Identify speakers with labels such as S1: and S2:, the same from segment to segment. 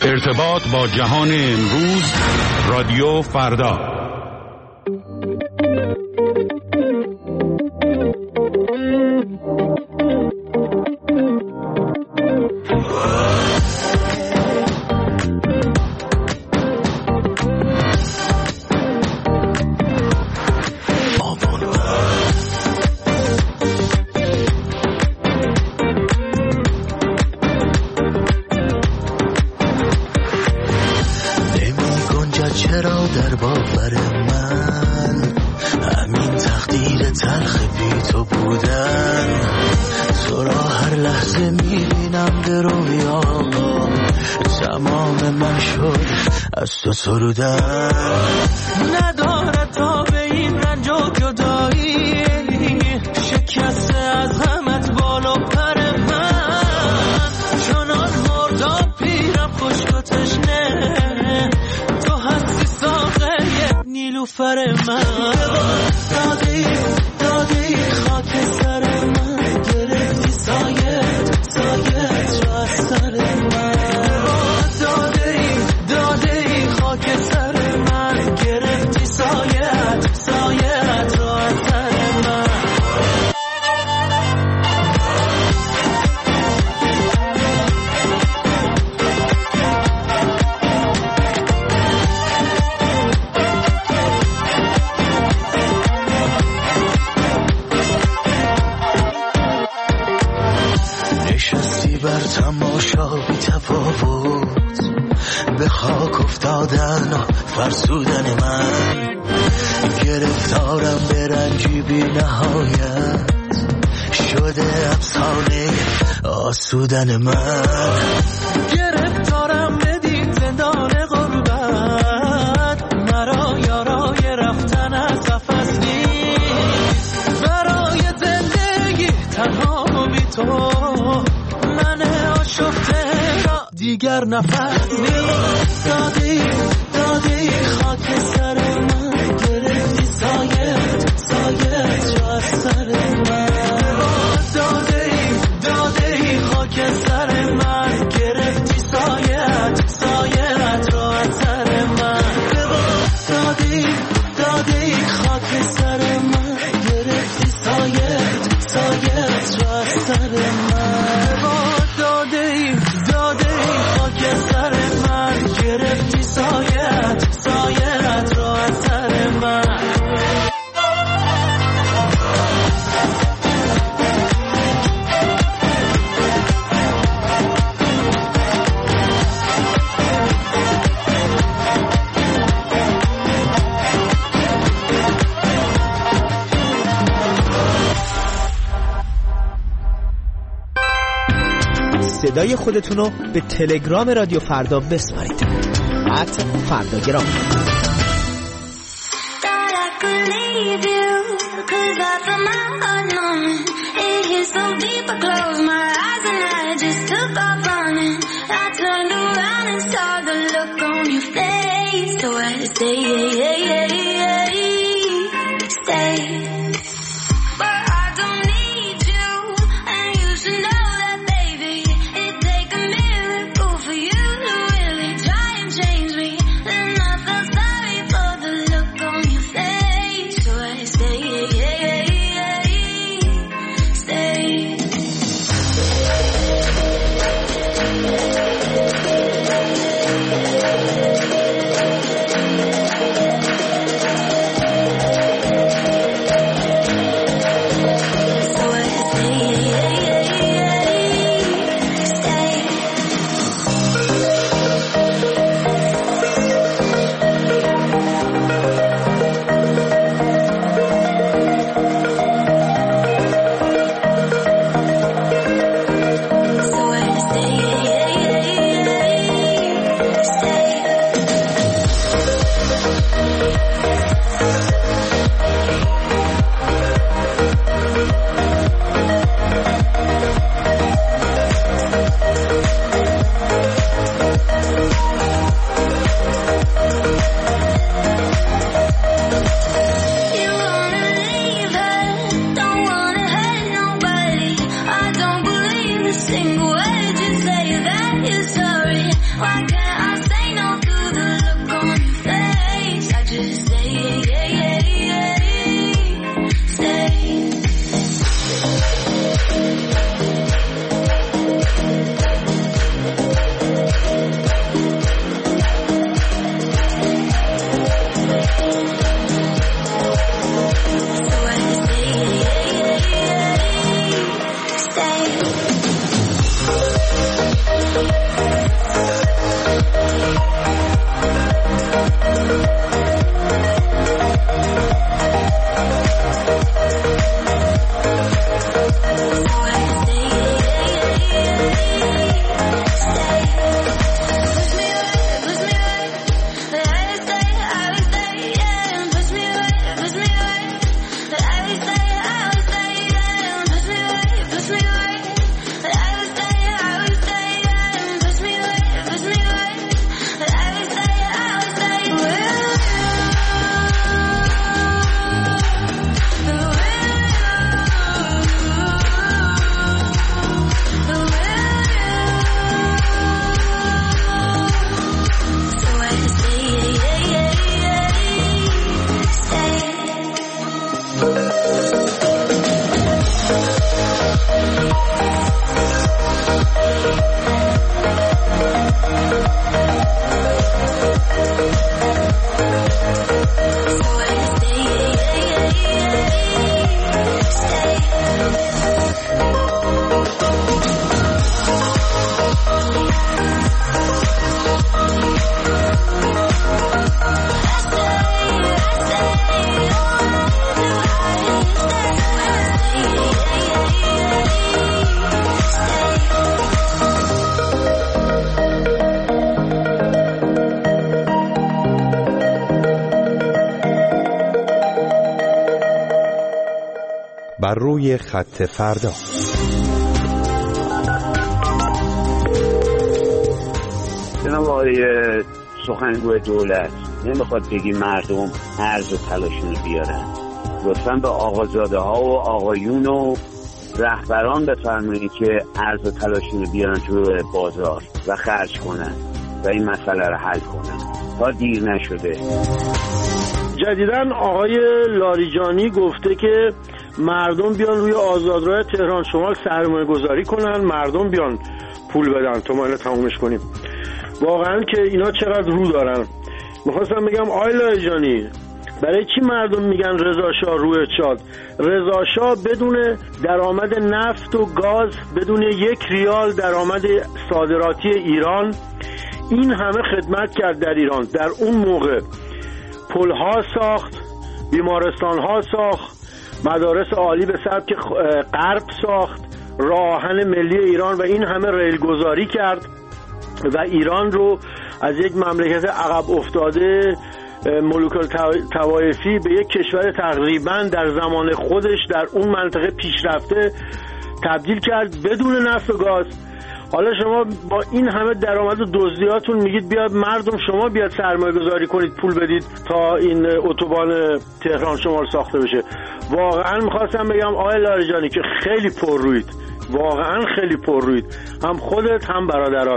S1: ارتباط با جهان امروز، رادیو فردا.
S2: تو سرودن نداره تا به این رنج و جدایی، شکسته از غمت بالا پر من، چنان مردا پیرم خشک و تشنه، تو هستی ساقه نیلوفر من. دادی خاک سر من، گرفتی سایت رو از سر من. که سر من گرفتی سایت رو از سر من. نشستی بر تماشا بی تفاوت، به خاک افتادن و فرسودن من، گرفتارم به رنجی بی نهایت، شده افسانه آسودن من. گرفتارم بدین زندان غربت، مرا یارای رفتن از قفس نیست، برای زندگی تنها و بی تو من آشفته را دیگر نفس نیست. دادی خاک سر من، گرفتی سایت رو از سر من. دادی خاک سر من، گرفتی سایت رو از سر من. دادی خاک سر من، گرفتی سایت رو از سر من. دادی خاک سر من، گرفتی سایت رو از سر من.
S3: صدای خودتونو به تلگرام رادیو فردا بسپارید. @فرداگرام.
S4: single word you say that you're sorry. Why can't بر روی خط فردا.
S5: جناب آقای سخنگوی دولت، نمیخواد بگی مردم ارز و تلاشون بیارن. لطفاً به آقازاده ها و آقایون و رهبران بفرمایید که ارز و تلاشون بیارن تو بازار و خرج کنن و این مسئله رو حل کنن تا دیر نشده.
S6: جدیداً آقای لاریجانی گفته که مردم بیان روی آزادراه تهران شمال سرمایه گذاری کنن، مردم بیان پول بدن تا ما اینو تمومش کنیم. واقعاً که اینا چقدر رو دارن. میخواستم بگم آقای لاریجانی، برای چی مردم میگن رضا شاه روح شاد؟ رضا شاه بدون درآمد نفت و گاز، بدون 1 ریال درآمد صادراتی ایران این همه خدمت کرد در ایران. در اون موقع پل‌ها ساخت، بیمارستان‌ها ساخت، مدارس عالی به سبک غرب ساخت، راه آهن ملی ایران و این همه ریلگذاری کرد و ایران رو از یک مملکت عقب افتاده ملوک الطوایفی به یک کشور تقریبا در زمان خودش در اون منطقه پیشرفته تبدیل کرد بدون نفت و گاز. حالا شما با این همه درآمد و دزدیاتون میگید بیاد مردم شما بیاد سرمایه گذاری کنید، پول بدید تا این اتوبان تهران شمال ساخته بشه. واقعا میخواستم بگم آقای لاریجانی که خیلی پر روید، واقعا خیلی پر روید، هم خودت هم برادرات.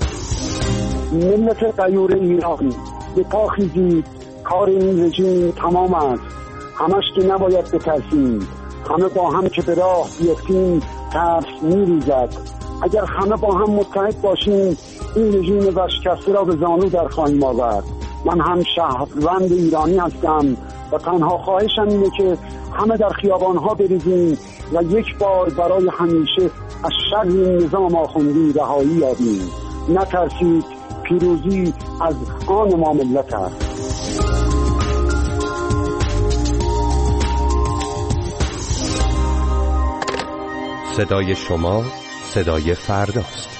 S7: ملت غیور ایران به پا خیزید، کار این رژیم تمام است، همش که نباید بترسیم، همه با هم که به راه بیفتیم ترس میریزد. اگر همه با هم متحد باشیم این رژیم ورشکسته را به زانو در خواهیم آورد. من هم شهروند ایرانی هستم و تنها خواهشم اینه که همه در خیابانها بریزیم و یک بار برای همیشه از شر این نظام آخوندی رهایی یابیم. نترسید، پیروزی از آن ما ملت است.
S4: صدای شما صدای فرداست.